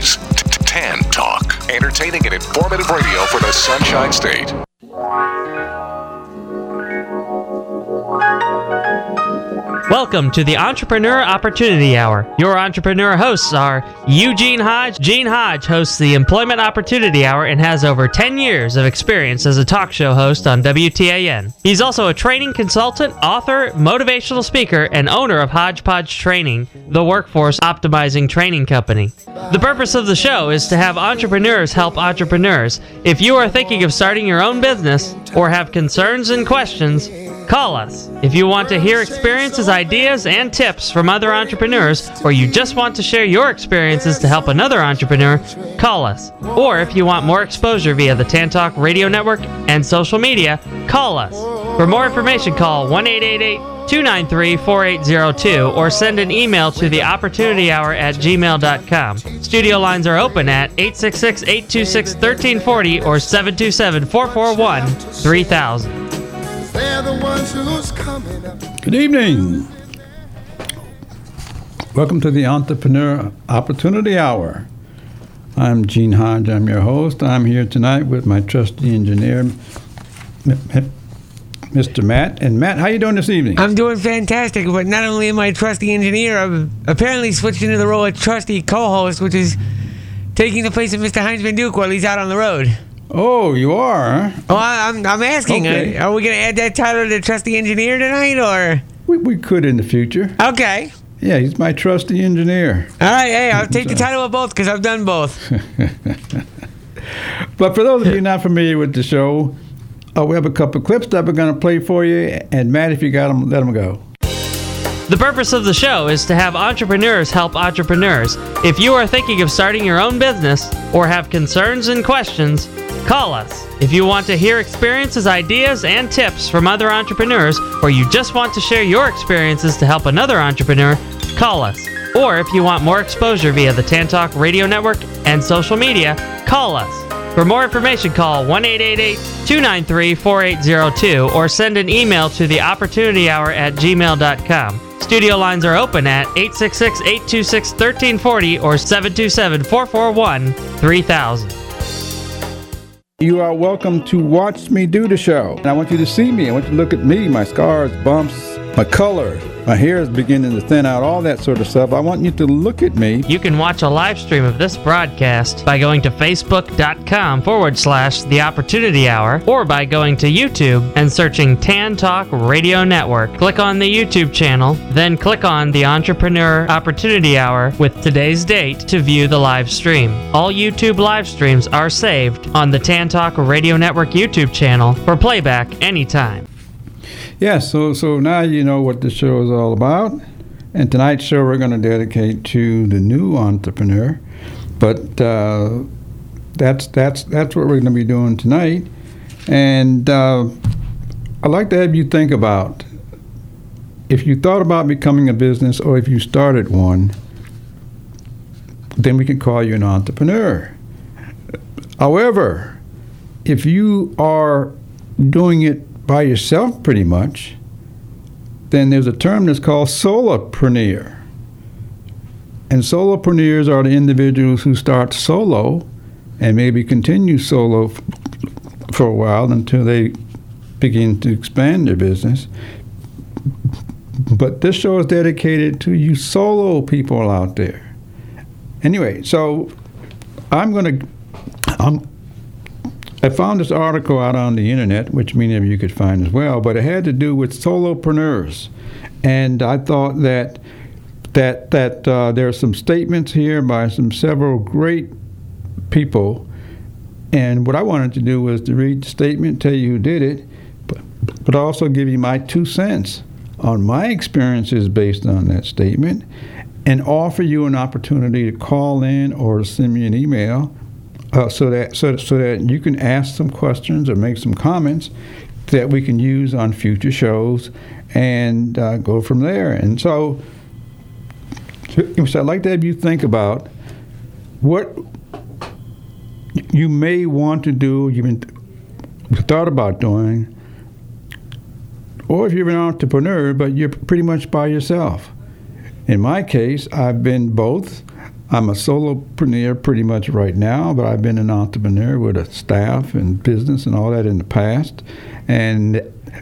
is Tan Talk, entertaining and informative radio for the Sunshine State. Welcome to the Entrepreneur Opportunity Hour. Your entrepreneur hosts are Eugene Hodge. Gene Hodge hosts the Employment Opportunity Hour and has over 10 years of experience as a talk show host on WTAN. He's also a training consultant, author, motivational speaker, and owner of Hodgepodge Training, the workforce optimizing training company. The purpose of the show is to have entrepreneurs help entrepreneurs. If you are thinking of starting your own business or have concerns and questions, call us. If you want to hear experiences, ideas, and tips from other entrepreneurs, or you just want to share your experiences to help another entrepreneur, call us. Or if you want more exposure via the Tan Talk Radio Network and social media, call us. For more information, call 1-888-293-4802 or send an email to theopportunityhour@gmail.com. Studio lines are open at 866-826-1340 or 727-441-3000. Good evening. Welcome to the Entrepreneur Opportunity Hour. I'm Gene Hodge. I'm your host. I'm here tonight with my trusty engineer, Mr. Matt. And Matt, how you doing this evening? I'm doing fantastic, but not only am I a trusty engineer, I've apparently switched into the role of trusty co-host, which is taking the place of Mr. Heinz Van Duke while he's out on the road. Oh, you are? Huh? Oh, I'm asking. Okay. Are we going to add that title to trusty engineer tonight, or? We could in the future. Okay. Yeah, he's my trusty engineer. All right, hey, I'll take the title of both because I've done both. But for those of you not familiar with the show, we have a couple of clips that we're going to play for you. And Matt, if you got them, let them go. The purpose of the show is to have entrepreneurs help entrepreneurs. If you are thinking of starting your own business or have concerns and questions, call us. If you want to hear experiences, ideas, and tips from other entrepreneurs, or you just want to share your experiences to help another entrepreneur, call us. Or if you want more exposure via the Tan Talk Radio Network and social media, call us. For more information, call 1-888-293-4802 or send an email to theopportunityhour@gmail.com. Studio lines are open at 866-826-1340 or 727-441-3000. You are welcome to watch me do the show. And I want you to see me. I want you to look at me, my scars, bumps, my color. My hair is beginning to thin out, all that sort of stuff. I want you to look at me. You can watch a live stream of this broadcast by going to facebook.com/The Opportunity Hour or by going to YouTube and searching Tan Talk Radio Network. Click on the YouTube channel, then click on the Entrepreneur Opportunity Hour with today's date to view the live stream. All YouTube live streams are saved on the Tan Talk Radio Network YouTube channel for playback anytime. Yeah, so now you know what the show is all about. And tonight's show we're going to dedicate to the new entrepreneur. But that's what we're going to be doing tonight. And I'd like to have you think about, if you thought about becoming a business or if you started one, then we can call you an entrepreneur. However, if you are doing it by yourself pretty much, then there's a term that's called solopreneur. And solopreneurs are the individuals who start solo and maybe continue solo for a while until they begin to expand their business. But this show is dedicated to you solo people out there. Anyway, so I found this article out on the internet, which many of you could find as well, but it had to do with solopreneurs. And I thought that there are some statements here by several great people. And what I wanted to do was to read the statement, tell you who did it, but also give you my 2 cents on my experiences based on that statement, and offer you an opportunity to call in or send me an email so that you can ask some questions or make some comments that we can use on future shows and go from there. And so I'd like to have you think about what you may want to do, you've thought about doing, or if you're an entrepreneur, but you're pretty much by yourself. In my case, I've been both. I'm a solopreneur pretty much right now, but I've been an entrepreneur with a staff and business and all that in the past. And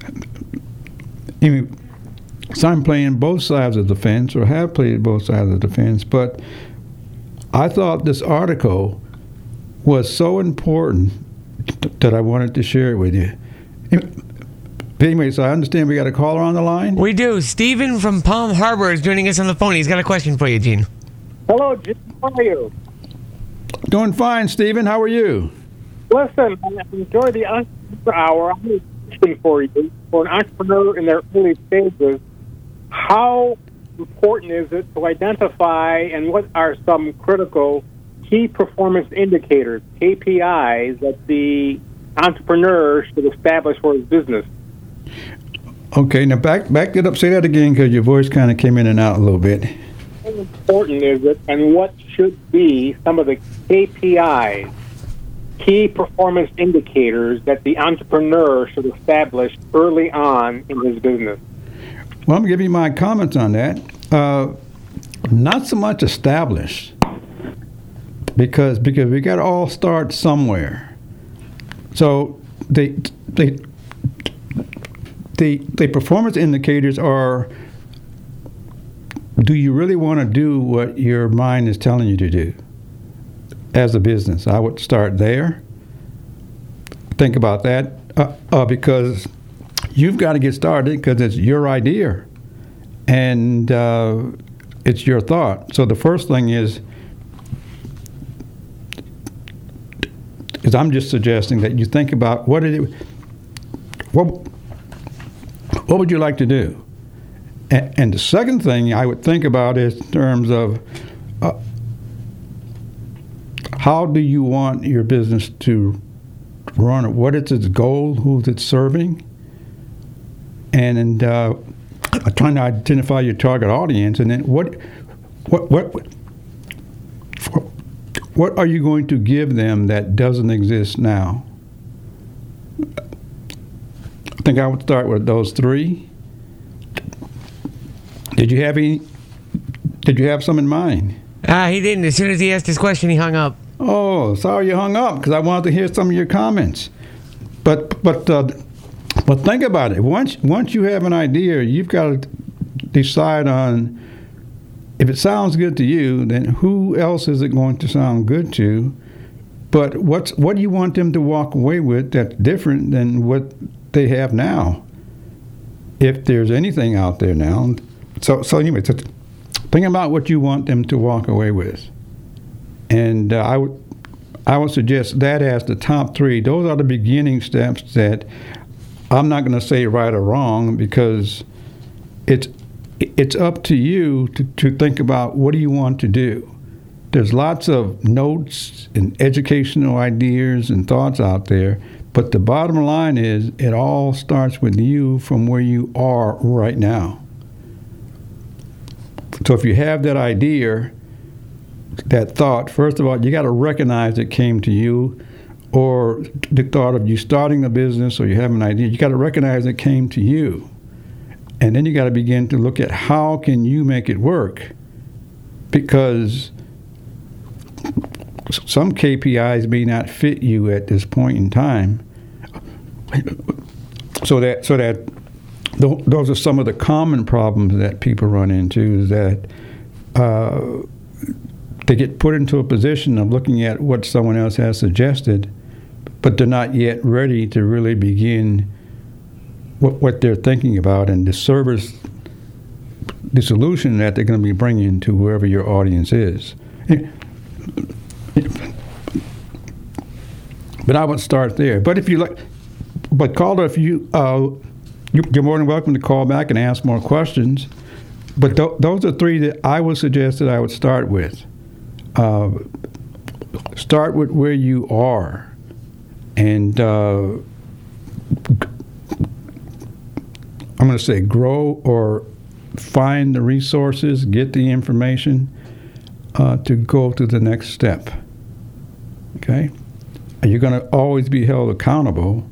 so I'm playing both sides of the fence, or have played both sides of the fence. But I thought this article was so important that I wanted to share it with you. Anyway, so I understand we got a caller on the line? We do. Stephen from Palm Harbor is joining us on the phone. He's got a question for you, Gene. Hello, Jim. How are you? Doing fine, Stephen. How are you? Listen, I enjoy the Entrepreneur Hour. I have a question for you. For an entrepreneur in their early stages, how important is it to identify and what are some critical key performance indicators, KPIs, that the entrepreneur should establish for his business? Okay, now back it up. Say that again, because your voice kind of came in and out a little bit. How important is it, and what should be some of the KPIs, key performance indicators, that the entrepreneur should establish early on in his business? Well, I'm going to give you my comments on that. Not so much established, because we got to all start somewhere. So the performance indicators are: do you really want to do what your mind is telling you to do as a business? I would start there. Think about that, because you've got to get started, because it's your idea and it's your thought. So the first thing is I'm just suggesting that you think about what would you like to do? And the second thing I would think about is in terms of how do you want your business to run? What is its goal? Who's it serving? And trying to identify your target audience, and then what are you going to give them that doesn't exist now? I think I would start with those three. Did you have some in mind? He didn't. As soon as he asked his question, he hung up. Oh, sorry you hung up, because I wanted to hear some of your comments. But think about it. Once you have an idea, you've got to decide on, if it sounds good to you, then who else is it going to sound good to? But what do you want them to walk away with that's different than what they have now, if there's anything out there now? So anyway, think about what you want them to walk away with, and I would suggest that as the top three. Those are the beginning steps that I'm not going to say right or wrong, because it's up to you to think about what do you want to do. There's lots of notes and educational ideas and thoughts out there, but the bottom line is it all starts with you from where you are right now. So if you have that idea, that thought, first of all, you got to recognize it came to you, or the thought of you starting a business, or you have an idea. You got to recognize it came to you, and then you got to begin to look at how can you make it work, because some KPIs may not fit you at this point in time. So that those are some of the common problems that people run into, is that they get put into a position of looking at what someone else has suggested, but they're not yet ready to really begin what they're thinking about and the solution that they're going to be bringing to whoever your audience is. But I would start there. But if you like, caller, if you're more than welcome to call back and ask more questions. But those are three that I would suggest that I would start with. Start with where you are, and I'm going to say grow or find the resources, get the information to go to the next step. Okay? You're going to always be held accountable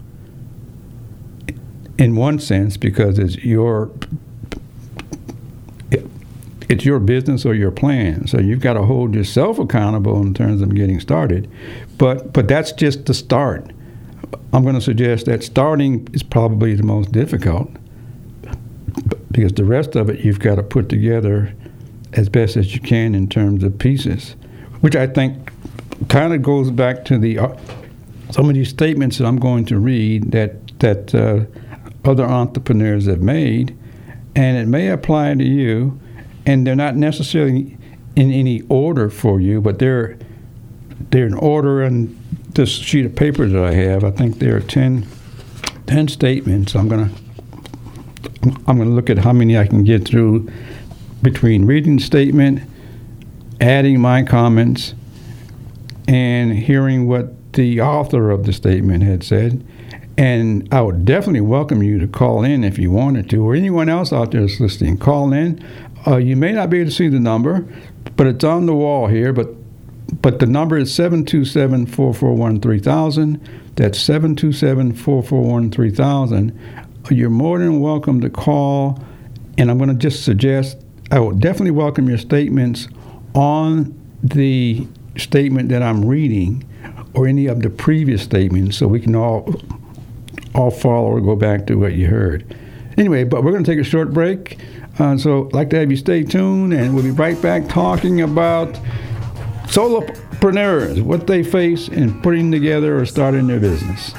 in one sense, because it's it's your business or your plan. So you've got to hold yourself accountable in terms of getting started. But that's just the start. I'm going to suggest that starting is probably the most difficult, because the rest of it you've got to put together as best as you can in terms of pieces, which I think kind of goes back to the some of these statements that I'm going to read that other entrepreneurs have made, and it may apply to you, and they're not necessarily in any order for you, but they're in order in this sheet of paper that I have. I think there are 10 statements. I'm gonna look at how many I can get through between reading the statement, adding my comments, and hearing what the author of the statement had said. And I would definitely welcome you to call in if you wanted to, or anyone else out there that's listening. Call in. You may not be able to see the number, but it's on the wall here. But the number is 727-441-3000. That's 727-441-3000. You're more than welcome to call, and I'm going to just suggest I would definitely welcome your statements on the statement that I'm reading or any of the previous statements, so we can all follow or go back to what you heard. Anyway, but we're going to take a short break. So I'd like to have you stay tuned, and we'll be right back talking about solopreneurs, what they face in putting together or starting their business.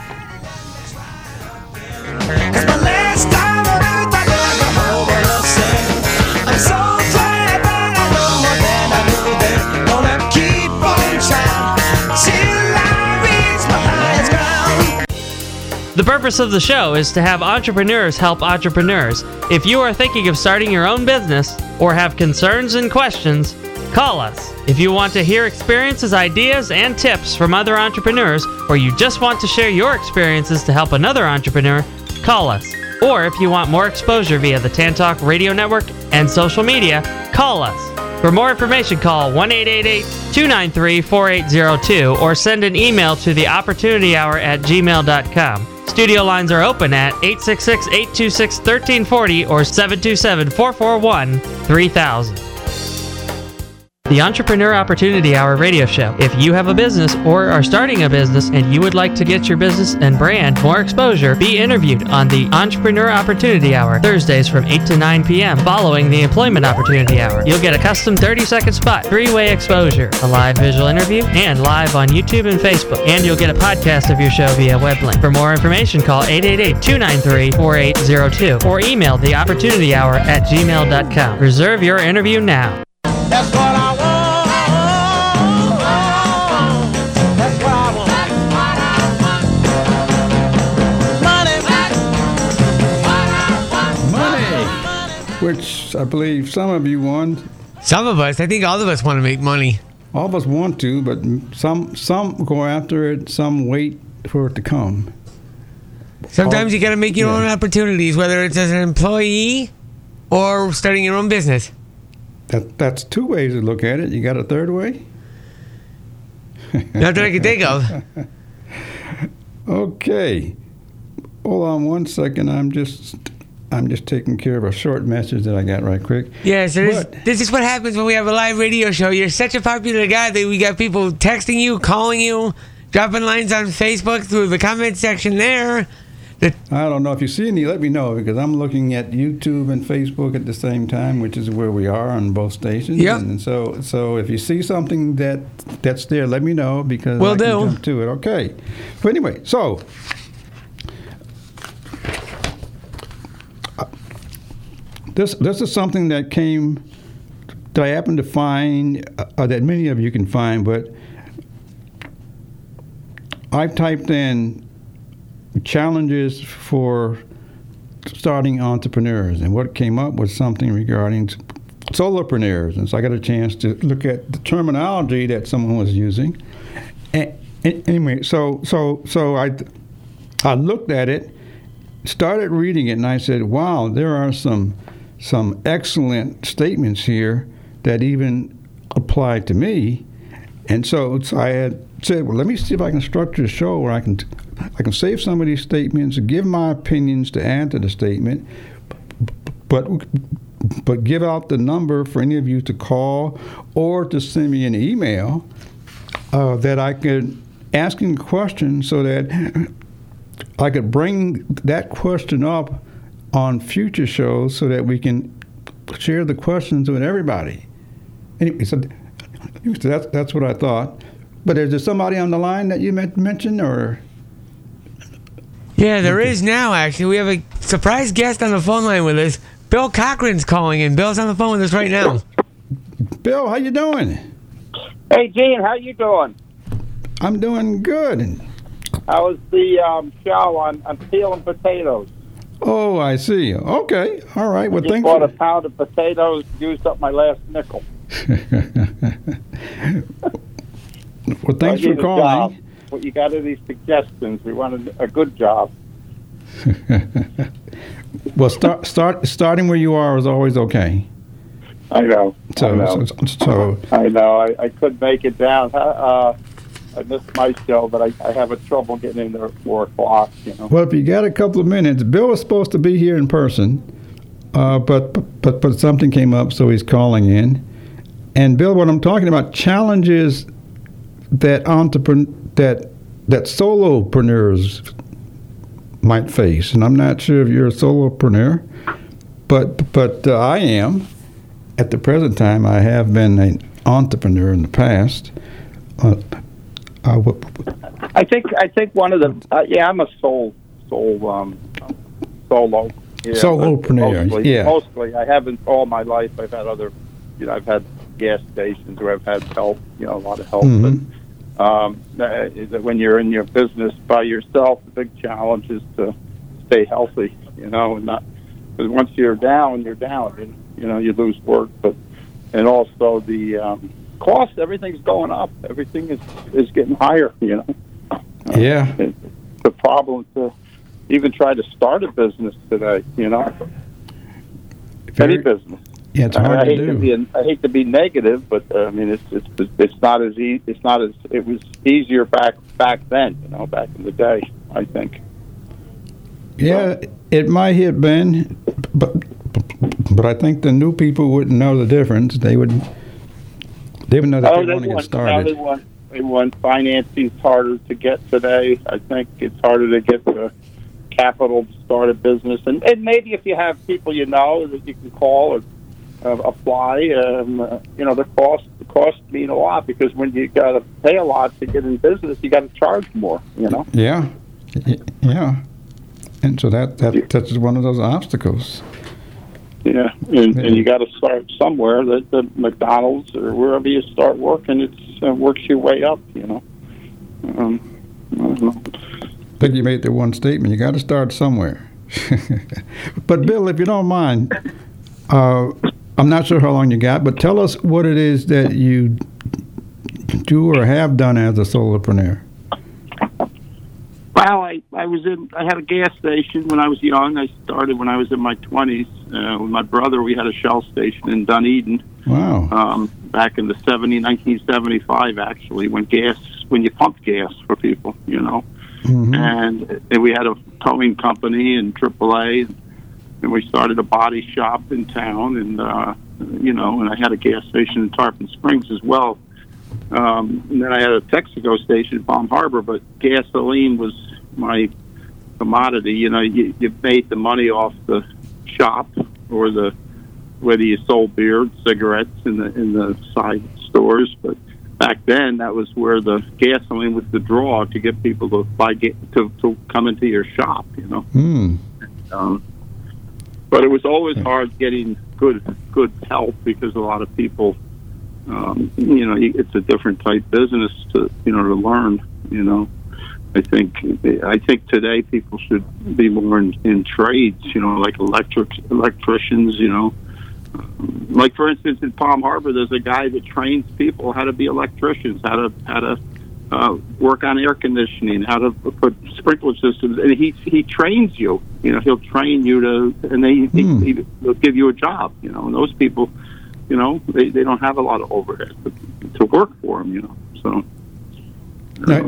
The purpose of the show is to have entrepreneurs help entrepreneurs. If you are thinking of starting your own business or have concerns and questions, call us. If you want to hear experiences, ideas, and tips from other entrepreneurs, or you just want to share your experiences to help another entrepreneur, call us. Or if you want more exposure via the Tantalk Radio Network and social media, call us. For more information, call 1-888-293-4802 or send an email to theopportunityhour@gmail.com. Studio lines are open at 866-826-1340 or 727-441-3000. The Entrepreneur Opportunity Hour radio show. If you have a business or are starting a business and you would like to get your business and brand more exposure, be interviewed on the Entrepreneur Opportunity Hour, Thursdays from 8 to 9 p.m. following the Employment Opportunity Hour. You'll get a custom 30-second spot, 3-way exposure, a live visual interview, and live on YouTube and Facebook. And you'll get a podcast of your show via web link. For more information, call 888-293-4802 or email theopportunityhour@gmail.com. Reserve your interview now. That's what I want. That's what I want. Money, which I believe some of you want. Some of us, I think all of us want to make money. All of us want to, but some go after it, some wait for it to come. Sometimes you got to make your own opportunities, whether it's as an employee or starting your own business. That's two ways to look at it. You got a third way? Not that I can think of. Okay. Hold on one second. I'm just taking care of a short message that I got right quick. Yeah, so this is what happens when we have a live radio show. You're such a popular guy that we got people texting you, calling you, dropping lines on Facebook through the comment section there. I don't know. If you see any, let me know, because I'm looking at YouTube and Facebook at the same time, which is where we are on both stations. Yep. And so if you see something that's there, let me know, because Will I can do. jump to it. Okay. But anyway, so this is something that I happened to find, that many of you can find, but I've typed in challenges for starting entrepreneurs, and what came up was something regarding solopreneurs. And so I got a chance to look at the terminology that someone was using. And anyway, so I looked at it, started reading it, and I said, wow, there are some excellent statements here that even apply to me. And so I had said, well, let me see if I can structure a show where I can save some of these statements, give my opinions to add to the statement, but but give out the number for any of you to call or to send me an email that I could ask a question so that I could bring that question up on future shows so that we can share the questions with everybody. Anyway, so that's what I thought. But is there somebody on the line that you mentioned, or? Yeah, there is now, actually. We have a surprise guest on the phone line with us. Bill Cochran's calling in. Bill's on the phone with us right now. Bill, how you doing? Hey, Gene, how you doing? I'm doing good. How was the show on peeling potatoes? Oh, I see. Okay. All right. Well, Just thanks. bought a pound of potatoes, used up my last nickel. Well, thanks I need for a calling. job. Well, you got any suggestions? We wanted a good job. Well, starting where you are is always okay. I know. So I know. I couldn't make it down. I missed my show, but I have a trouble getting in there at 4 o'clock. You know. well, if you got a couple of minutes, Bill was supposed to be here in person, but something came up, so he's calling in. And Bill, what I'm talking about, challenges that that solopreneurs might face, and I'm not sure if you're a solopreneur, but I am. At the present time, I have been an entrepreneur in the past. I think one of the I'm a solo. Yeah, Solopreneur, Mostly, I haven't all my life. I've had other, I've had gas stations where I've had help, a lot of help. Mm-hmm. But when you're in your business by yourself, the big challenge is to stay healthy, and not, because once you're down, you're down, and you lose work. And also the cost, everything's going up. Everything is getting higher. Yeah. The problem to even try to start a business today. Any business. Yeah, it's hard to do. I hate to be negative, but it's not as it was easier back then. Back in the day, I think. Yeah, it might have been, but I think the new people wouldn't know the difference. They would know that they want to get started. They want financing's harder to get today. I think it's harder to get the capital to start a business, and maybe if you have people that you can call or apply, the cost mean a lot, because when you got to pay a lot to get in business, you got to charge more. Yeah. And so that's one of those obstacles. Yeah, and you got to start somewhere. That the McDonald's or wherever you start working, it works your way up. I don't know. I think you made the one statement. You got to start somewhere. But Bill, if you don't mind, I'm not sure how long you got, but tell us what it is that you do or have done as a solopreneur. Well, I had a gas station when I was young. I started when I was in my 20s. With my brother, we had a Shell station in Dunedin. Wow. Back in the 1975, actually, when you pumped gas for people, Mm-hmm. And we had a towing company and AAA, and we started a body shop in town, and and I had a gas station in Tarpon Springs as well. And then I had a Texaco station in Palm Harbor, but gasoline was my commodity. You made the money off the shop or whether you sold beer, cigarettes in the side stores. But back then, that was where the gasoline was the draw to get people to to come into your shop. But it was always hard getting good help, because a lot of people, it's a different type business to learn. I think today people should be more in trades. Like electricians. Like for instance, in Palm Harbor, there's a guy that trains people how to be electricians, how to work on air conditioning, how to put sprinkler systems, and he trains you. He'll train you and he'll give you a job. And those people, they don't have a lot of overhead to work for them. So.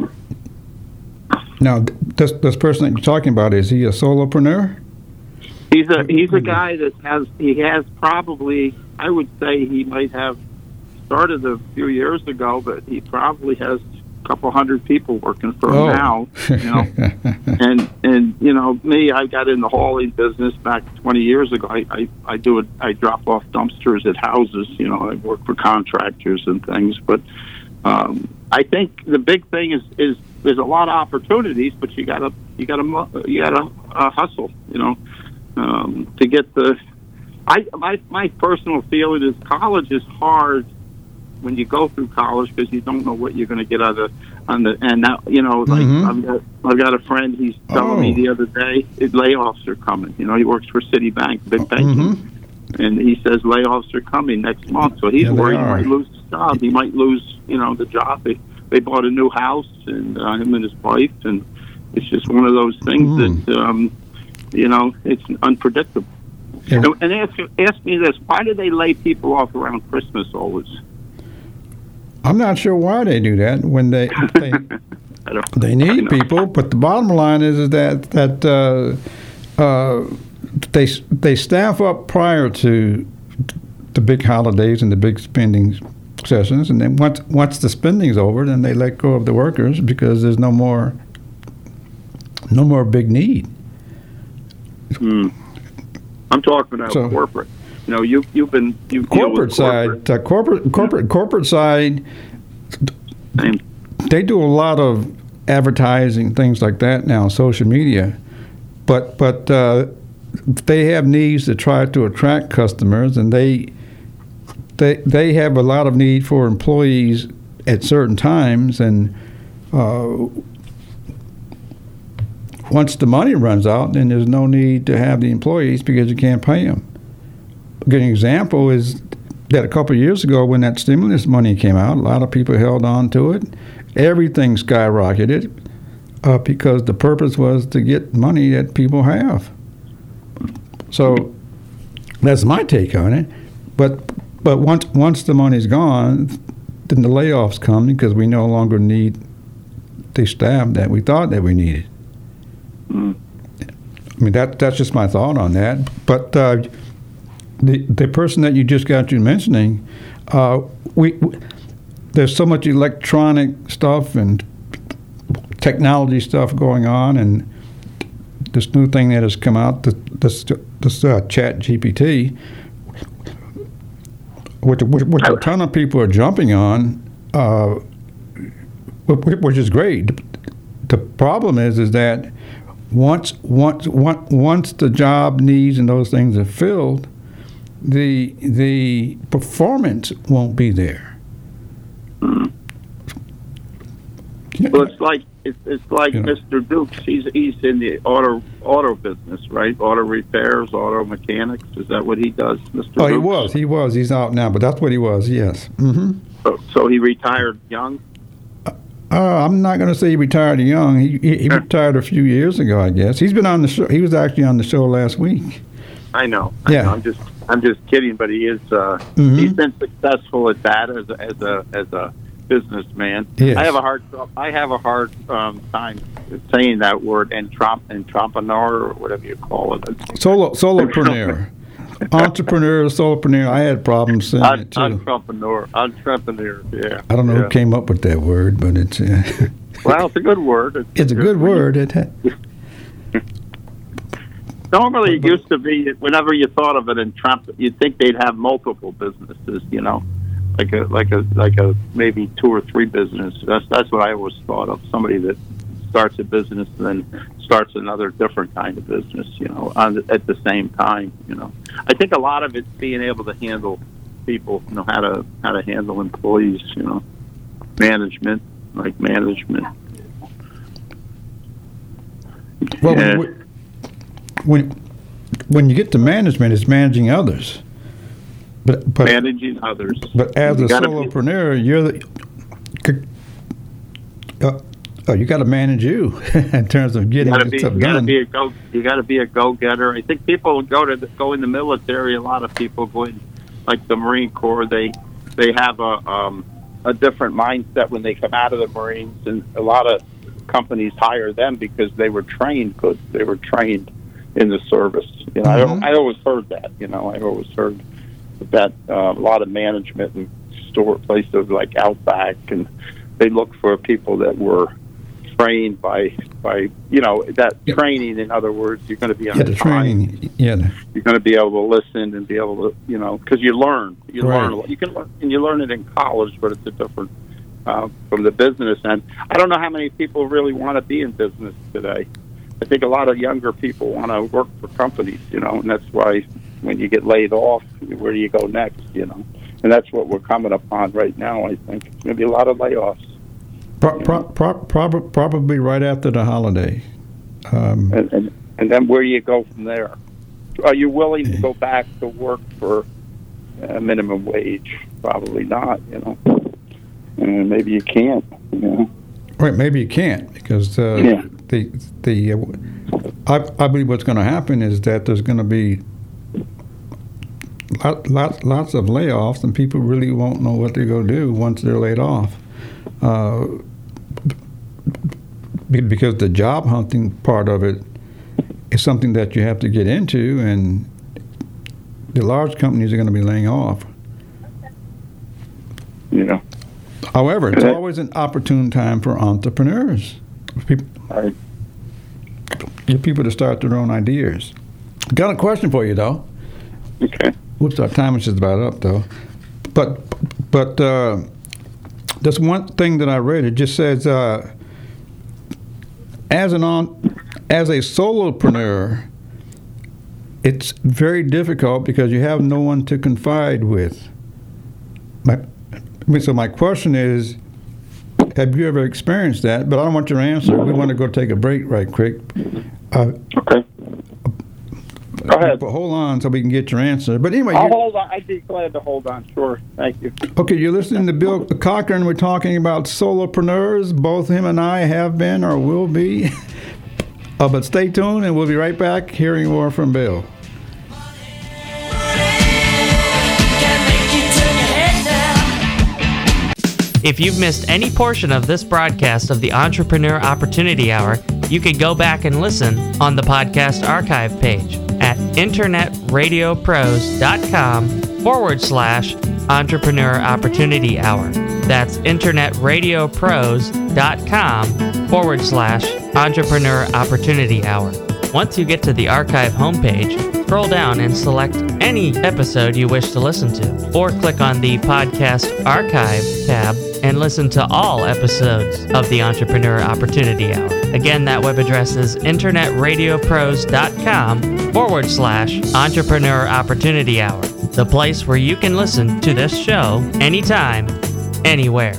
Now, this person that you're talking about, is he a solopreneur? He's a guy that has probably, I would say he might have started a few years ago, but he probably has a couple hundred people working for him now. You know, and you know me, I got in the hauling business back 20 years ago. I drop off dumpsters at houses. You know, I work for contractors and things. But I think the big thing is there's a lot of opportunities, but you gotta hustle. You know, to get the. My personal feeling is college is hard when you go through college because you don't know what you're going to get on the and now you know like I've got a friend, he's telling me the other day layoffs are coming. You know, he works for Citibank, big banking, and he says layoffs are coming next month. So he's worried he might lose his job. He might lose the job. They bought a new house, and him and his wife, and it's just one of those things that it's unpredictable. Yeah. And ask me this: why do they lay people off around Christmas always? I'm not sure why they do that when they need people, but the bottom line is that they staff up prior to the big holidays and the big spending sessions, and then once the spending's over, then they let go of the workers because there's no more big need. I'm talking about corporate. You know, you've corporate side. Corporate side. They do a lot of advertising, things like that now on social media, but they have needs to try to attract customers, and they have a lot of need for employees at certain times, and once the money runs out, then there's no need to have the employees because you can't pay them. A good example is that a couple of years ago when that stimulus money came out, a lot of people held on to it. Everything skyrocketed because the purpose was to get money that people have. So that's my take on it. But once the money's gone, then the layoffs come because we no longer need the staff that we thought that we needed. I mean, that's just my thought on that. But the person that you just got to mentioning, there's so much electronic stuff and technology stuff going on, and this new thing that has come out, this Chat GPT, which a ton of people are jumping on, which is great. The problem is that once the job needs and those things are filled, the performance won't be there. Well, it's like Mr. Dukes. He's in the auto business, right? Auto repairs, auto mechanics. Is that what he does, Mr. Dukes? He was. He's out now, but that's what he was. Yes. So he retired young. I'm not going to say he retired young. He retired a few years ago, I guess. He's been on the show. He was actually on the show last week. I know. I'm just kidding, but he is. He's been successful at that as a businessman. Yes. I have a hard time saying that word, entrepreneur or whatever you call it. Solopreneur. Entrepreneur, solopreneur. I had problems saying it too. Entrepreneur. Yeah. I don't know who came up with that word, but it's. Well, it's a good word. It's a good word. Normally, it used to be whenever you thought of it in Trump, you'd think they'd have multiple businesses. You know, like a maybe 2 or 3 businesses. That's what I always thought of. Somebody that starts a business and then starts another different kind of business. You know, at the same time. You know, I think a lot of it's being able to handle people. You know, how to handle employees. You know, management. Well, yeah. When you get to management, it's managing others. But managing others. But as a solopreneur, you got to manage you in terms of getting stuff done. You got to be a go-getter. I think people go in the military. A lot of people go in, like the Marine Corps. They have a different mindset when they come out of the Marines, and a lot of companies hire them because they were trained good. They were trained in the service. You know, I always heard that. You know, I always heard that a lot of management and store places like Outback, and they look for people that were trained by you know, that training. In other words, you're going to be on the training. Yeah, you're going to be able to listen and be able to, you know, because you learn a lot. You can learn, and you learn it in college, but it's a different from the business end. I don't know how many people really want to be in business today. I think a lot of younger people want to work for companies, you know, and that's why when you get laid off, where do you go next, you know? And that's what we're coming upon right now, I think. It's going to be a lot of layoffs. Probably right after the holiday. And then where do you go from there? Are you willing to go back to work for a minimum wage? Probably not, you know. And maybe you can't, you know. Right, maybe you can't, because I believe what's going to happen is that there's going to be lots of layoffs, and people really won't know what they're going to do once they're laid off. Because the job hunting part of it is something that you have to get into, and the large companies are going to be laying off. Yeah. However, it's always an opportune time for entrepreneurs. People to start their own ideas. Got a question for you, though. Okay. Oops, our time is just about up, though. But there's one thing that I read. It just says, as a solopreneur, it's very difficult because you have no one to confide with. So my question is, have you ever experienced that? But I don't want your answer. We want to go take a break right quick. Okay. Go ahead. But hold on so we can get your answer. But anyway, I'll hold on. I'd be glad to hold on. Sure. Thank you. Okay, you're listening to Bill Cochran. We're talking about solopreneurs. Both him and I have been or will be. But stay tuned, and we'll be right back hearing more from Bill. If you've missed any portion of this broadcast of the Entrepreneur Opportunity Hour, you can go back and listen on the podcast archive page at internetradiopros.com/Entrepreneur Opportunity Hour. That's internetradiopros.com/Entrepreneur Opportunity Hour. Once you get to the archive homepage, scroll down and select any episode you wish to listen to, or click on the podcast archive tab and listen to all episodes of the Entrepreneur Opportunity Hour. Again, that web address is internetradiopros.com/Entrepreneur Opportunity Hour, the place where you can listen to this show anytime, anywhere.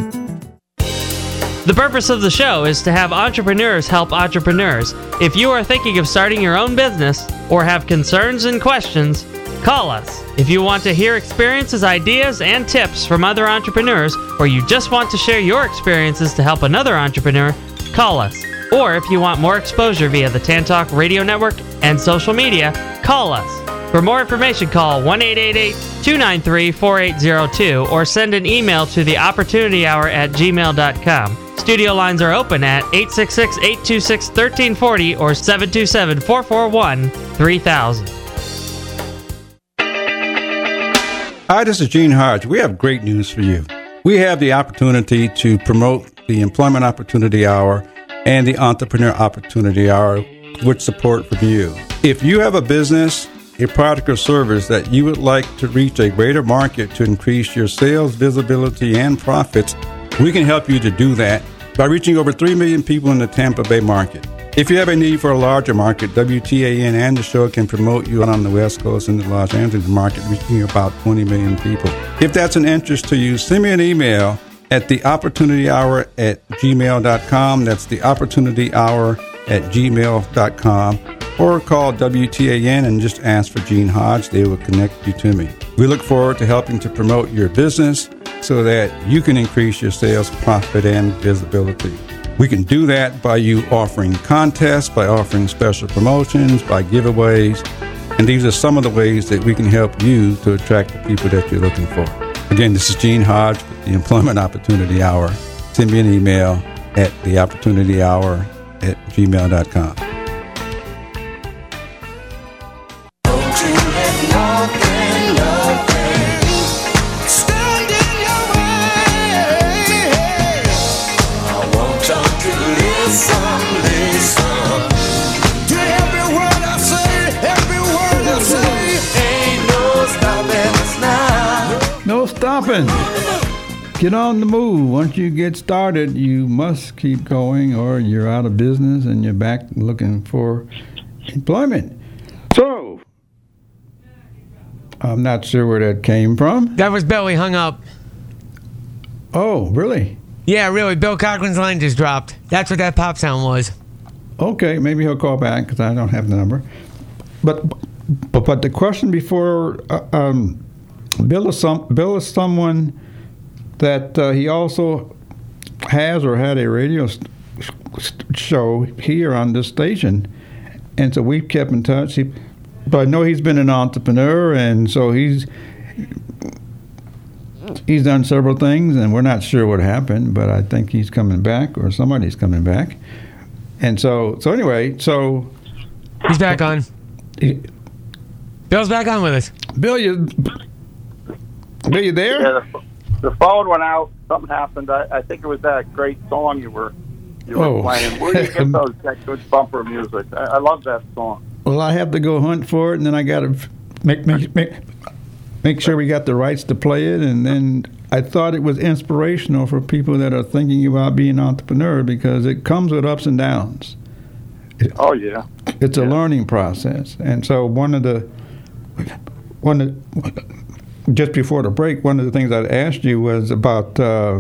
The purpose of the show is to have entrepreneurs help entrepreneurs. If you are thinking of starting your own business or have concerns and questions, call us. If you want to hear experiences, ideas, and tips from other entrepreneurs, or you just want to share your experiences to help another entrepreneur, call us. Or if you want more exposure via the Tantalk Radio Network and social media, call us. For more information, call 1-888-293-4802 or send an email to theopportunityhour@gmail.com. Studio lines are open at 866-826-1340 or 727-441-3000. Hi, this is Gene Hodge. We have great news for you. We have the opportunity to promote the Employment Opportunity Hour and the Entrepreneur Opportunity Hour with support from you. If you have a business, a product or service that you would like to reach a greater market to increase your sales, visibility, and profits, we can help you to do that by reaching over 3 million people in the Tampa Bay market. If you have a need for a larger market, WTAN and the show can promote you on the West Coast and the Los Angeles market, reaching about 20 million people. If that's an interest to you, send me an email at theopportunityhour@gmail.com. That's theopportunityhour@gmail.com. Or call WTAN and just ask for Gene Hodge. They will connect you to me. We look forward to helping to promote your business so that you can increase your sales, profit, and visibility. We can do that by you offering contests, by offering special promotions, by giveaways. And these are some of the ways that we can help you to attract the people that you're looking for. Again, this is Gene Hodge with the Employment Opportunity Hour. Send me an email at theopportunityhour@gmail.com. listen, listen to every word I say, every word I say. Ain't no stopping us now. No stopping. Get on the move. Once you get started, you must keep going or you're out of business and you're back looking for employment. So, I'm not sure where that came from. That was Bill. He hung up. Oh, really? Yeah, really. Bill Cochran's line just dropped. That's what that pop sound was. Okay, maybe he'll call back because I don't have the number. But the question before, Bill is someone that he also has or had a radio show here on this station, and so we've kept in touch. But I know he's been an entrepreneur, and so he's done several things, and we're not sure what happened, but I think he's coming back, or somebody's coming back. And so anyway, he's back on. Bill's back on with us. Bill, you there? Yeah, the phone went out. Something happened. I think it was that great song you were playing. Where do you get that good bumper music? I love that song. Well, I have to go hunt for it, and then I got to make sure we got the rights to play it. And then I thought it was inspirational for people that are thinking about being an entrepreneur because it comes with ups and downs. Oh yeah, it's a learning process. And so just before the break, one of the things I asked you was about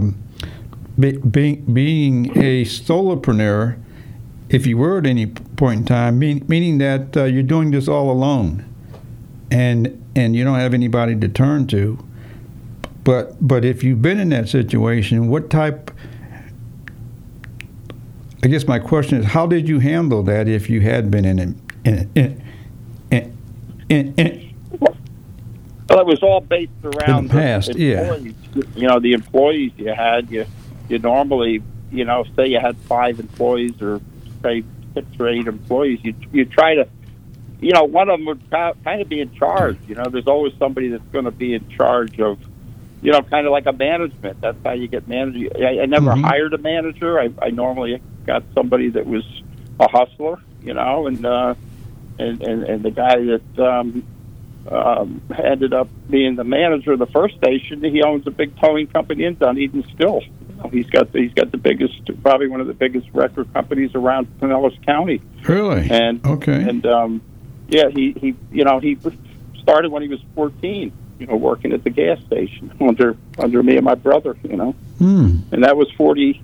being a solopreneur. If you were at any point in time, meaning that you're doing this all alone, and you don't have anybody to turn to. But if you've been in that situation, what type? I guess my question is, how did you handle that if you had been in Well, it was all based around in the past, employees. You know, the employees you had, you normally, say you had 5 employees or say 6 or 8 employees, you try to, one of them would kind of be in charge. There's always somebody that's going to be in charge of, kind of like a management. That's how you get manager. I never hired a manager. I normally got somebody that was a hustler, and the guy that ended up being the manager of the first station. He owns a big towing company in Dunedin still. He's got the biggest, probably one of the biggest record companies around Pinellas County. Really? And okay. And he started when he was 14. Working at the gas station under me and my brother. And that was 40,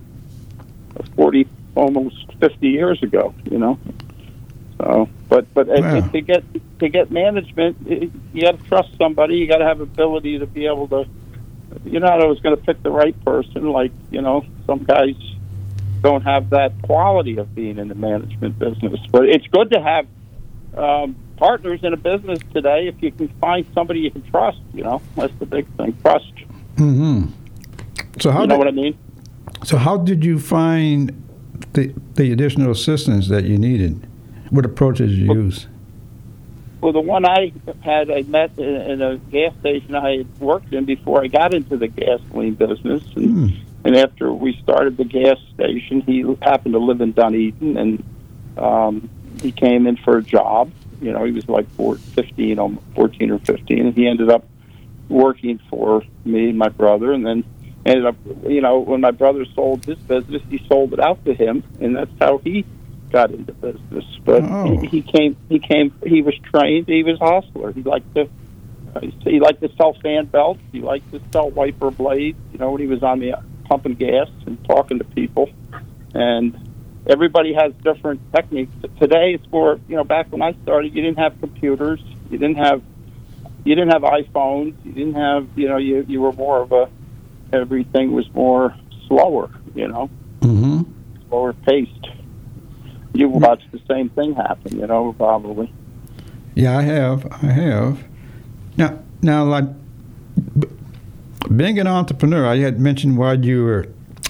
almost 50 years ago. So, but wow. to get management, you got to trust somebody. You got to have ability to be able to. You're not always going to pick the right person. Like some guys don't have that quality of being in the management business. But it's good to have partners in a business today. If you can find somebody you can trust, that's the big thing. Trust. Mm-hmm. So how what I mean? So how did you find the additional assistance that you needed? What approaches you use? Well, the one I met in a gas station I had worked in before I got into the gasoline business. And after we started the gas station, he happened to live in Dunedin, and he came in for a job. He was like 14 or 15, and he ended up working for me and my brother, and then ended up, when my brother sold his business, he sold it out to him, and that's how he got into business. But he was trained. He was a hustler. He liked to sell fan belts. He liked to sell wiper blades. When he was on the pumping gas and talking to people, and everybody has different techniques. Today it's more, back when I started, you didn't have computers. You didn't have iPhones. You didn't have, you were more of everything was more slower, slower paced. You watched the same thing happen, probably. Yeah, I have. Now, like being an entrepreneur, I had mentioned while you were,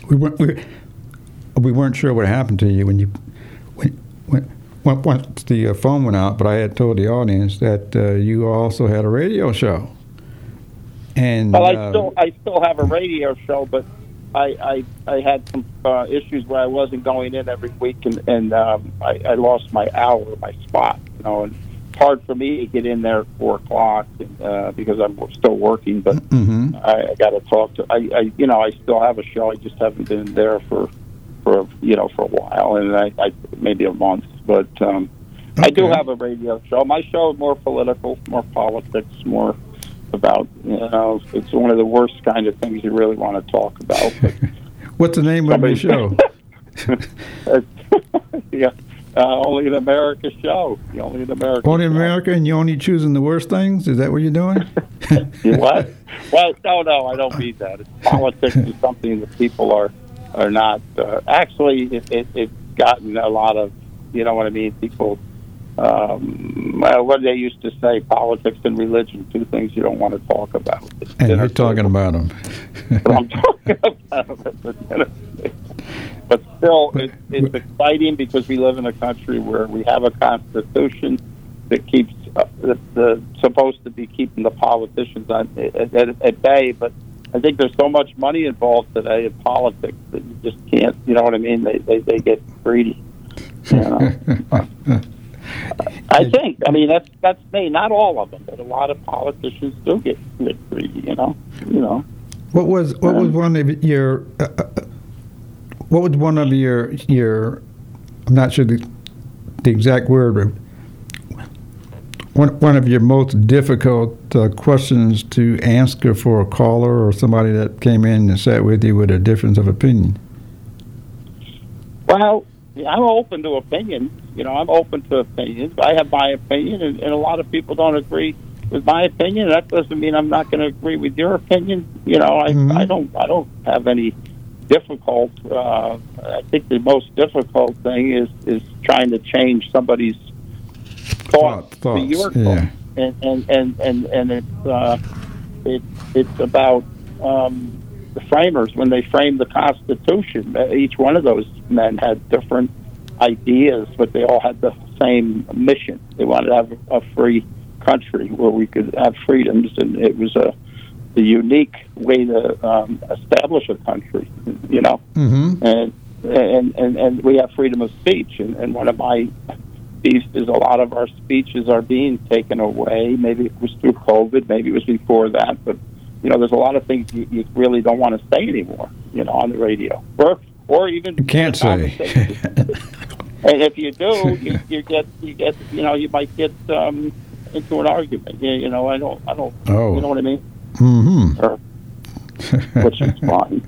we weren't sure what happened to you when once the phone went out. But I had told the audience that you also had a radio show. And well, I still have a radio show, but I had some issues where I wasn't going in every week, and I lost my hour, my spot, you know, and it's hard for me to get in there at 4 o'clock because I'm still working. But I got to talk to. I still have a show. I just haven't been there for a while, and I maybe a month. But I do have a radio show. My show is more political, more politics, more about, it's one of the worst kind of things you really want to talk about. But what's the name of your show? Yeah, Only in America show. The Only in America. Only in show. America, and you're only choosing the worst things? Is that what you're doing? What? Well, no, I don't mean that. Politics is something that people are not. Actually, it's gotten a lot of, you know what I mean. People. What they used to say, politics and religion, 2 things you don't want to talk about. And you're talking about them. But I'm talking about it. But still, it's exciting because we live in a country where we have a constitution that keeps supposed to be keeping the politicians at bay. But I think there's so much money involved today in politics that you just can't. You know what I mean? They get greedy. You know? I think. I mean, that's me. Not all of them, but a lot of politicians do get greedy. You know. What was one of your? What was one of your? I'm not sure the exact word, but one of your most difficult questions to answer for a caller or somebody that came in and sat with you with a difference of opinion. Well, I'm open to opinions. I'm open to opinions. I have my opinion, and a lot of people don't agree with my opinion. That doesn't mean I'm not going to agree with your opinion. I don't have any difficult. I think the most difficult thing is trying to change somebody's thoughts. To your thoughts. And it's about the framers when they framed the Constitution. Each one of those men had different ideas, but they all had the same mission. They wanted to have a free country where we could have freedoms, and it was a unique way to establish a country. And we have freedom of speech, and one of my beefs is a lot of our speeches are being taken away. Maybe it was through COVID, maybe it was before that, but there's a lot of things you really don't want to say anymore, on the radio, or even you can't say. And if you do, you might get into an argument. I don't. Oh. You know what I mean? Mm-hmm. Which is fine.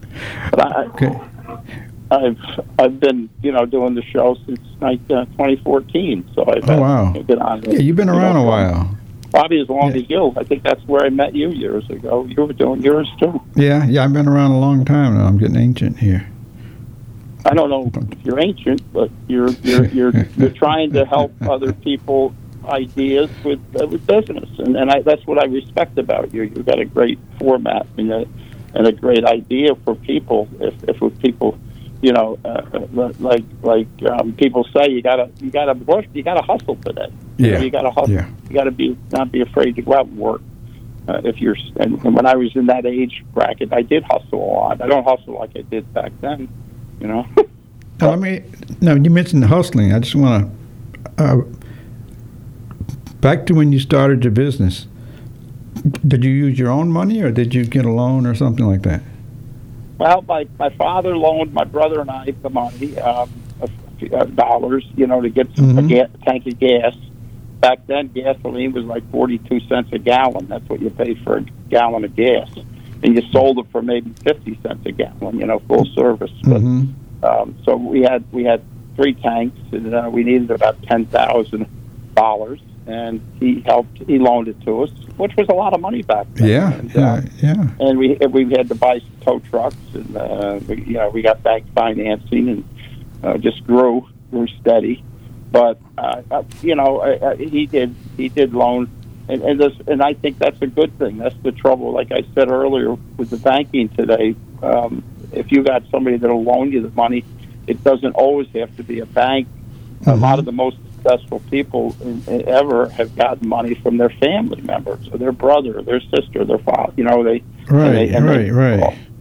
But I've been doing the show since 2014. So I've been on. Yeah, you've been around a while. Probably as long as you. I think that's where I met you years ago. You were doing yours too. Yeah, I've been around a long time now. I'm getting ancient here. I don't know if you're ancient, but you're trying to help other people ideas with business, and that's what I respect about you. You've got a great format and a great idea for people. If people, like people say, you gotta work, you gotta hustle today. Yeah, you gotta hustle. Yeah. You gotta not be afraid to go out and work. And when I was in that age bracket, I did hustle a lot. I don't hustle like I did back then. Now, you mentioned hustling. I just want to back to when you started your business. Did you use your own money, or did you get a loan or something like that? Well, my father loaned my brother and I the money, dollars, to get a tank of gas. Back then, gasoline was like 42 cents a gallon. That's what you paid for a gallon of gas, and you sold it for maybe 50 cents a gallon, full service. But so we had 3 tanks, and we needed about $10,000, and he loaned it to us, which was a lot of money back then. Yeah. And we had to buy some tow trucks, and we got bank financing, and just grew steady. But he did loan, and I think that's a good thing. That's the trouble. Like I said earlier with the banking today, if you got somebody that'll loan you the money, it doesn't always have to be a bank. A lot of the most successful people ever have gotten money from their family members, or their brother, or their sister, their father. Right.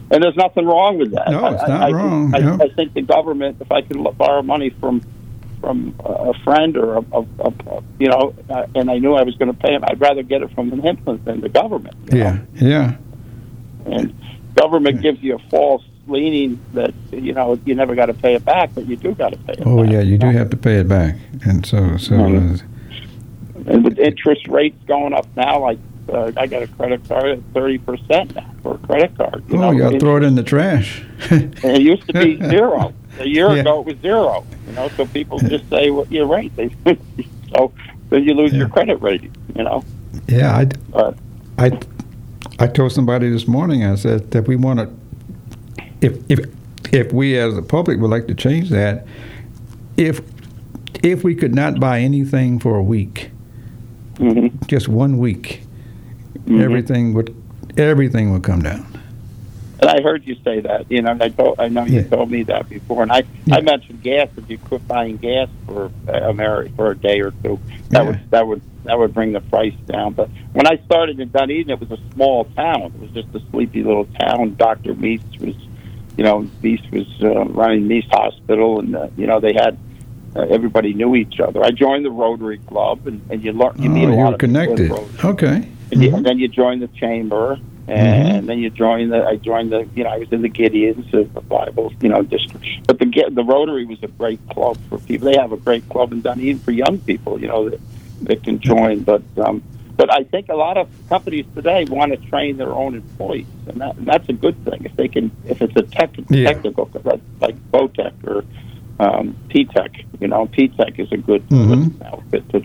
And there's nothing wrong with that. No, it's not wrong. I think the government, if I could borrow money from a friend or and I knew I was going to pay him, I'd rather get it from him than the government. you know? Yeah. And government gives you a false leaning that you never got to pay it back, but you do got to pay it back. Oh, yeah, you do have to pay it back. And so and with interest rates going up now, like I got a credit card at 30% now for a credit card. you got to throw it in the trash. And it used to be zero. A year Yeah. ago, it was zero. So people just say, "Well, you're right." So then you lose your credit rating. Yeah, I told somebody this morning. I said that we want to, if we as the public would like to change that, if we could not buy anything for a week, just 1 week, everything would come down. And I heard you say that. I know you told me that before. And I mentioned gas. If you quit buying gas for for a day or two, that would bring the price down. But when I started in Dunedin, it was a small town. It was just a sleepy little town. Dr. Meese was, running Meese Hospital, and they had everybody knew each other. I joined the Rotary Club, and you learn. You meet a lot of connected. people at Rotary. Okay. And then you join the chamber. And then I joined the, I was in the Gideons, the Bible, district. But the Rotary was a great club for people. They have a great club in Dunedin for young people, that can join. But I think a lot of companies today want to train their own employees, and that's a good thing if it's a technical, like Botech or P-Tech. P-Tech is a good outfit.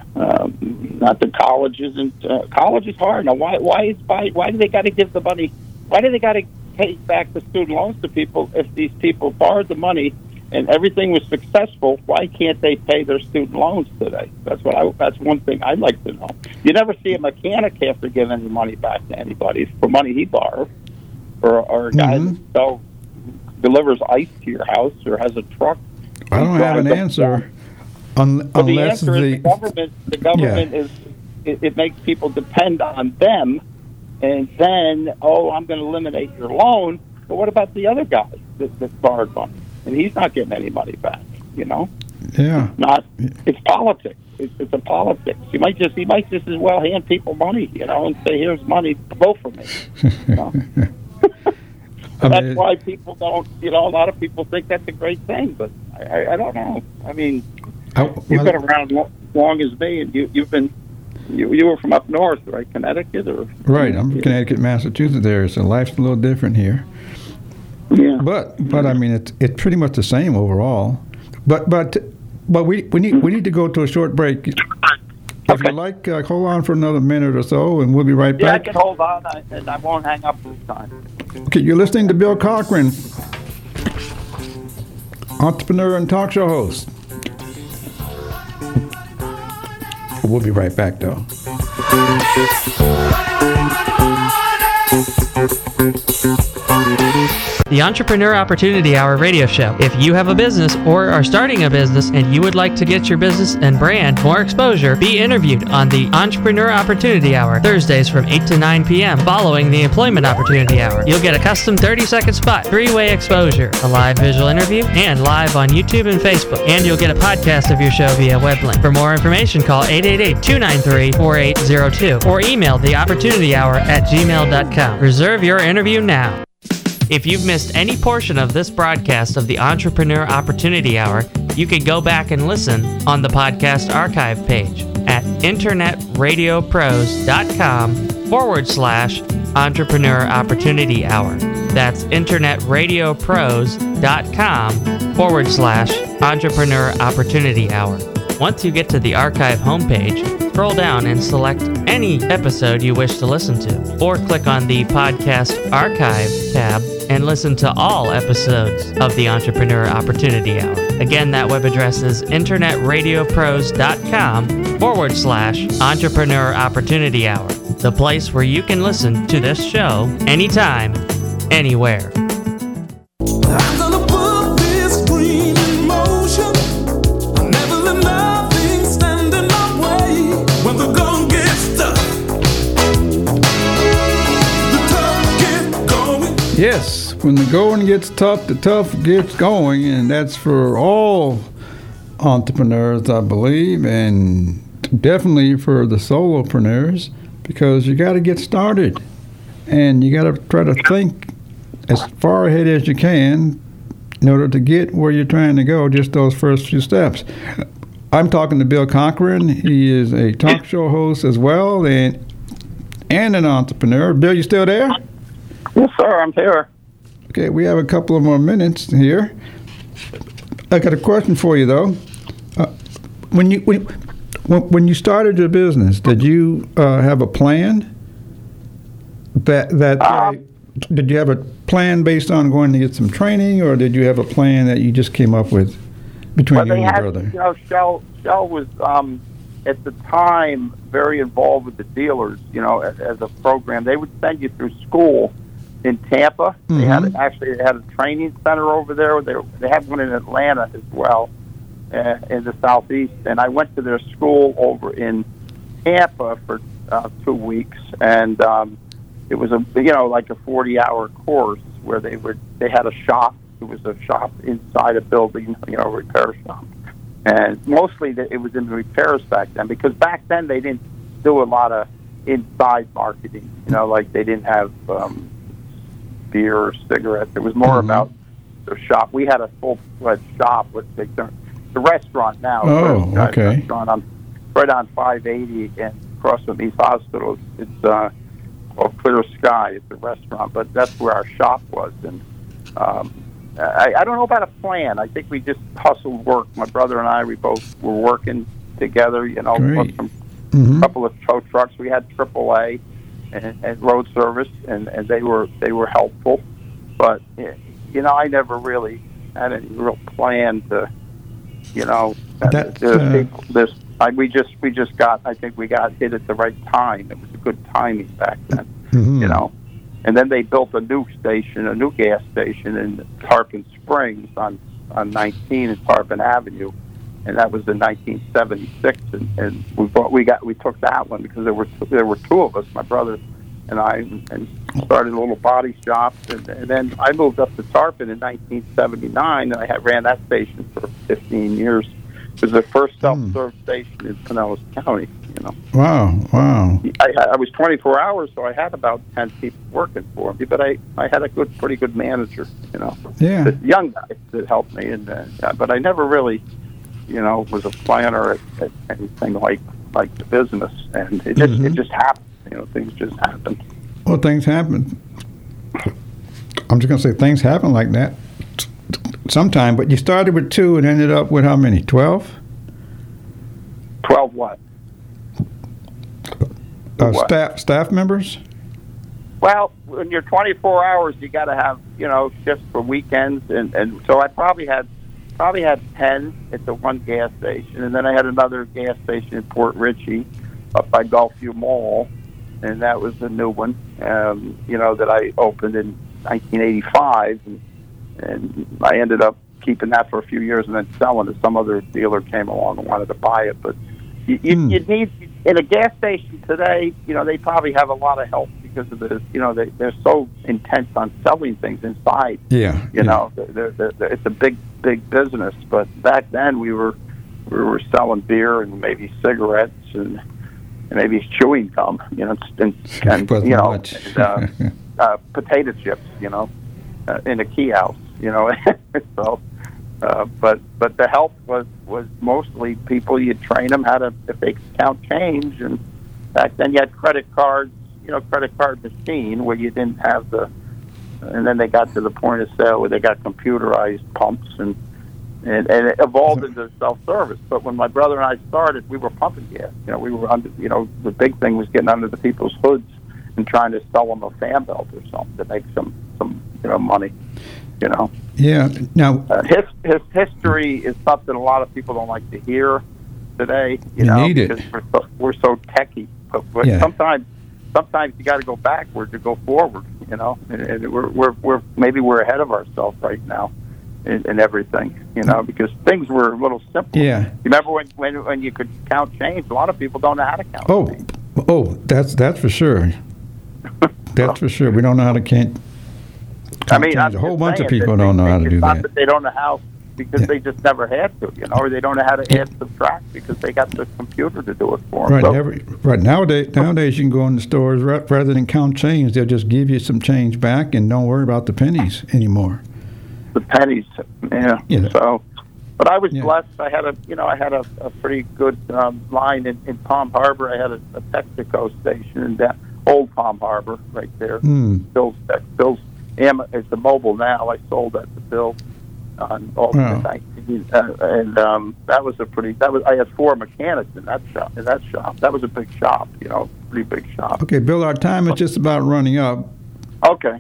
Not the colleges, and college is hard. Now, why do they got to give the money? Why do they got to pay back the student loans to people if these people borrowed the money and everything was successful? Why can't they pay their student loans today? That's one thing I'd like to know. You never see a mechanic have to give any money back to anybody for money he borrowed, or a guy that delivers ice to your house or has a truck. I don't have an answer. But the answer is the government is it makes people depend on them, and then I'm going to eliminate your loan. But what about the other guy that borrowed money and he's not getting any money back? Yeah. It's politics. It's a politics. He might just as well hand people money, and say, "Here's money, vote for me." That's why people don't. A lot of people think that's a great thing, but I don't know. I mean. You've been around long as me, and you were from up north, right? Connecticut, or right? I'm from Connecticut, Massachusetts. There, so life's a little different here. Yeah, but I mean, it's pretty much the same overall. But we need to go to a short break. If you like, hold on for another minute or so, and we'll be right back. Yeah, I can hold on, and I won't hang up this time. Okay, you're listening to Bill Cochran, entrepreneur and talk show host. We'll be right back, though. The Entrepreneur Opportunity Hour radio show. If you have a business or are starting a business and you would like to get your business and brand more exposure, be interviewed on the Entrepreneur Opportunity Hour, Thursdays from 8 to 9 p.m. following the Employment Opportunity Hour. You'll get a custom 30-second spot, 3-way exposure, a live visual interview, and live on YouTube and Facebook. And you'll get a podcast of your show via web link. For more information, call 888-293-4802 or email theopportunityhour@gmail.com. Reserve your interview now. If you've missed any portion of this broadcast of the Entrepreneur Opportunity Hour, you can go back and listen on the podcast archive page at internetradiopros.com/Entrepreneur Opportunity Hour. That's internetradiopros.com/Entrepreneur Opportunity Hour. Once you get to the archive homepage, scroll down and select any episode you wish to listen to, or click on the Podcast Archive tab and listen to all episodes of the Entrepreneur Opportunity Hour. Again, that web address is internetradiopros.com/Entrepreneur Opportunity Hour, the place where you can listen to this show anytime, anywhere. I'm gonna put this dream in motion. I'll never let nothing stand in my way when the gun gets tough. The time get going. Yes, when the going gets tough, the tough gets going, and that's for all entrepreneurs, I believe, and definitely for the solopreneurs, because you got to get started, and you got to try to think as far ahead as you can in order to get where you're trying to go, just those first few steps. I'm talking to Bill Cochran. He is a talk show host as well, and an entrepreneur. Bill, you still there? Yes, sir, I'm here. Okay, we have a couple of more minutes here. I got a question for you, though. When you started your business, did you have a plan? Did you have a plan based on going to get some training, or did you have a plan that you just came up with between you and your brother? You know, Shell was at the time very involved with the dealers. You know, as a program, they would send you through school in Tampa. Mm-hmm. They had a training center over there. They have one in Atlanta as well, in the southeast. And I went to their school over in Tampa for 2 weeks, and it was like a 40-hour course where they had a shop. It was a shop inside a building, repair shop, and mostly it was in repairs back then, because back then they didn't do a lot of inside marketing. Like they didn't have beer or cigarettes. It was more about the shop. We had a full-fledged shop. The restaurant now. Oh, okay. Restaurant right on 580 and across from East Hospital. It's called Clear Sky. It's a restaurant, but that's where our shop was. And I don't know about a plan. I think we just hustled work. My brother and I, we both were working together. Great. A couple of tow trucks. We had AAA and road service, and they were helpful. But I never really had any real plan to. We just got. I think we got hit at the right time. It was a good timing back then. Mm-hmm. And then they built a new gas station in Tarpon Springs on 19 and Tarpon Avenue, and that was in 1976. And we took that one because there were two of us, my brother and I, and started a little body shop. And then I moved up to Tarpon in 1979, and I ran that station for 15 years. It was the first self-serve station in Pinellas County. Wow. I was 24 hours, so I had about 10 people working for me, but I had a pretty good manager, Yeah. The young guy that helped me, but I never really, was a planner at anything like the business, and it just happened. Things just happened. Well, things happen. I'm just going to say things happen like that sometime, but you started with 2 and ended up with how many? 12? 12 what? Staff members? Well, when you're 24 hours, you got to have shifts for weekends, and so I probably had 10 at the one gas station, and then I had another gas station in Port Richey, up by Gulfview Mall, and that was a new one, that I opened in 1985, and I ended up keeping that for a few years and then selling it. Some other dealer came along and wanted to buy it, but you need. In a gas station today, they probably have a lot of help because of the, they're so intense on selling things inside. Yeah. It's a big business. But back then we were selling beer and maybe cigarettes and maybe chewing gum, potato chips, in a kiosk, so. But the help was mostly people. You train them how to, if they count change, and back then you had credit cards, credit card machine where you didn't have and then they got to the point of sale where they got computerized pumps, and it evolved into self-service. But when my brother and I started, we were pumping gas. We were under, the big thing was getting under the people's hoods and trying to sell them a fan belt or something to make some money. Yeah. Now, his history is something a lot of people don't like to hear today. You need it. Because we're so techy. But sometimes you got to go backward to go forward. And we're ahead of ourselves right now in everything. Because things were a little simpler. Yeah. You remember when you could count change? A lot of people don't know how to count. Oh, that's for sure. That's for sure. We don't know how to count I mean, a I'm whole just bunch of saying people that don't know how to it's do not that. They don't know how because Yeah. they just never had to, or they don't know how to add, subtract because they got the computer to do it for them. Right. Nowadays you can go in the stores rather than count change. They'll just give you some change back and don't worry about the pennies anymore. The pennies, yeah. So, but I was Yeah. blessed. I had a pretty good line in Palm Harbor. I had a Texaco station in that old Palm Harbor right there. Bill's is the mobile now. I sold that to Bill on August 19th, and that was I had 4 mechanics in that shop. That was a big shop, pretty big shop. Okay, Bill, our time is just about running up. Okay.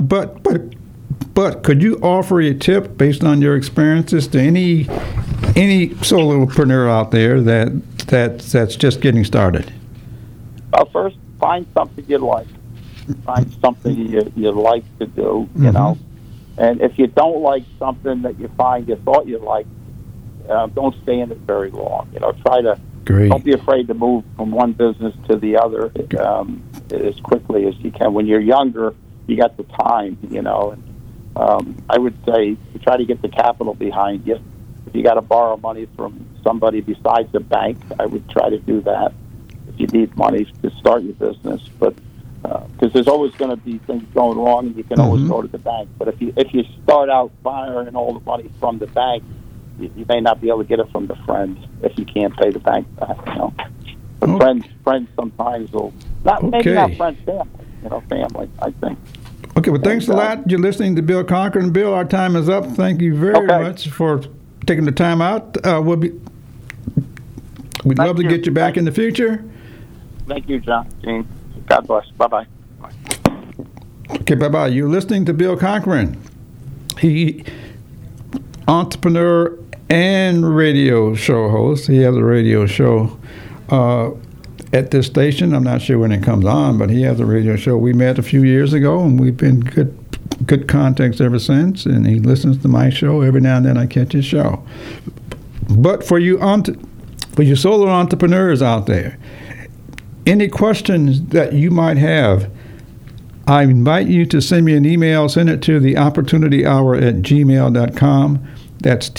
But could you offer a tip based on your experiences to any solopreneur out there that's just getting started? Well, first, find something you like. Find something you like to do, you know. And if you don't like something that you thought you liked, don't stay in it very long. Try to. Great. Don't be afraid to move from one business to the other as quickly as you can. When you're younger, you got the time, And I would say try to get the capital behind you. If you got to borrow money from somebody besides the bank, I would try to do that. If you need money to start your business, but because there's always going to be things going wrong, and you can always go to the bank. But if you start out borrowing all the money from the bank, you may not be able to get it from the friends if you can't pay the bank back. But friends sometimes will maybe not friends, family. Family, I think. Okay, well, thanks a lot. You're listening to Bill Cochran. Bill, our time is up. Thank you very much for taking the time out. We'd love to get you back in the future. Thank you, Gene. God bless. Bye-bye. Okay, bye-bye. You're listening to Bill Cochran. He entrepreneur and radio show host. He has a radio show at this station. I'm not sure when it comes on, but he has a radio show. We met a few years ago, and we've been good contacts ever since. And he listens to my show. Every now and then I catch his show. But for you solo entrepreneurs out there, any questions that you might have, I invite you to send me an email. Send it to theopportunityhour@gmail.com. That's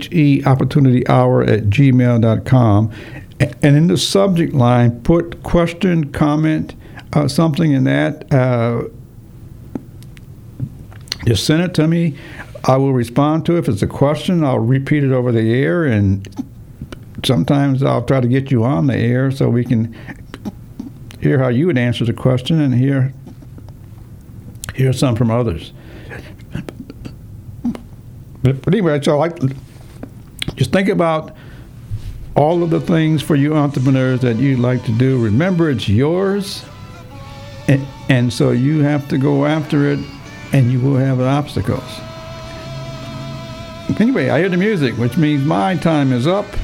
theopportunityhour@gmail.com. And in the subject line, put question, comment, something in that. Just send it to me. I will respond to it. If it's a question, I'll repeat it over the air. And sometimes I'll try to get you on the air so we can hear how you would answer the question and hear some from others. But anyway, so just think about all of the things for you entrepreneurs that you'd like to do. Remember, it's yours, and so you have to go after it, and you will have obstacles. Anyway, I hear the music, which means my time is up.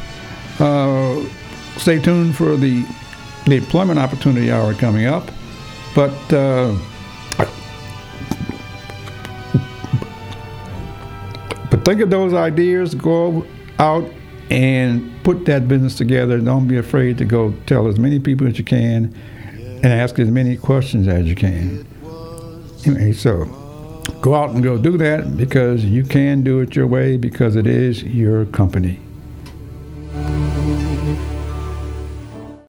Stay tuned for the Employment Opportunity Hour coming up. But think of those ideas, go out and put that business together. Don't be afraid to go tell as many people as you can and ask as many questions as you can. Anyway, so go out and go do that because you can do it your way because it is your company.